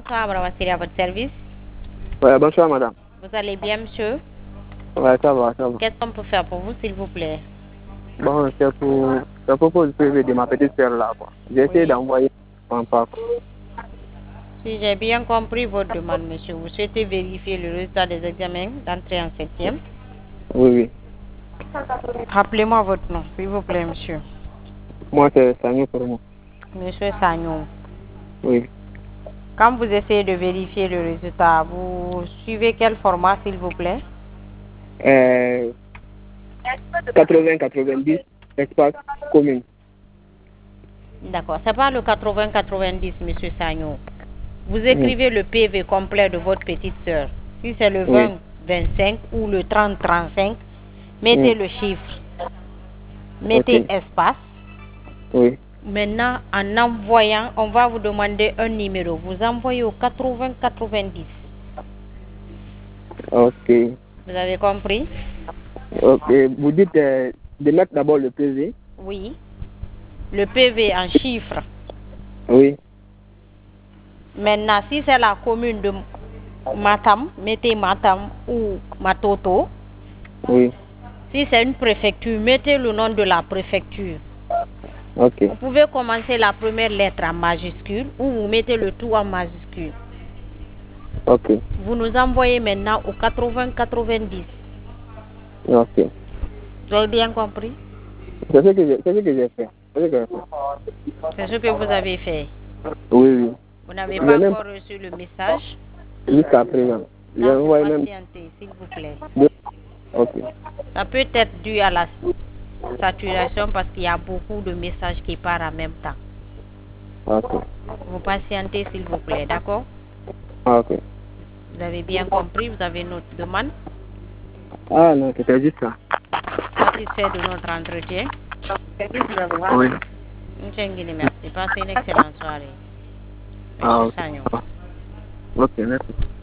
bonsoir, Madame Wassili, à votre service. Ouais, bonsoir, madame. Vous allez bien, monsieur? Ouais, ça va, ça va. Qu'est-ce qu'on peut faire pour vous, s'il vous plaît? Bon, c'est pour le PV de ma petite sœur là, quoi. J'ai essayé Oui. d'envoyer un pas. Si j'ai bien compris votre demande, monsieur, vous souhaitez vérifier le résultat des examens d'entrée en septième. Oui, oui. Rappelez-moi votre nom, s'il vous plaît, monsieur. Moi, c'est Sagnon pour moi. Monsieur Sagnon. Oui. Quand vous essayez de vérifier le résultat, vous suivez quel format, s'il vous plaît? 80-90, espace commune. D'accord. C'est pas le 80-90, monsieur Sagnon. Vous écrivez le PV complet de votre petite sœur. Si c'est le 20-25 ou le 30-35, mettez le chiffre. Mettez espace. Oui. Maintenant, en envoyant, on va vous demander un numéro. Vous envoyez au 80-90. Ok. Vous avez compris? Ok. Vous dites de mettre d'abord le PV. Oui. Le PV en chiffres. Oui. Maintenant, si c'est la commune de Matam, mettez Matam ou Matoto. Oui. Si c'est une préfecture, mettez le nom de la préfecture. Ok. Vous pouvez commencer la première lettre en majuscule ou vous mettez le tout en majuscule. Ok. Vous nous envoyez maintenant au 80-90. Ok. Vous avez bien compris? C'est ce que j'ai fait. C'est ce que vous avez fait. Oui, oui. Vous n'avez pas encore reçu le message? Jusqu'à présent. Non, il faut patienter, s'il vous plaît. Ok. Ça peut être dû à la saturation parce qu'il y a beaucoup de messages qui partent en même temps. Ok. Vous patientez, s'il vous plaît, d'accord? Ok. Vous avez bien compris, vous avez notre demande. Ah non, c'était juste ça. Satisfait de notre entretien? Oui. Monsieur Nguini, merci. Passez une excellente soirée. Ah, Monsieur ok. Sagnon. Ok, merci.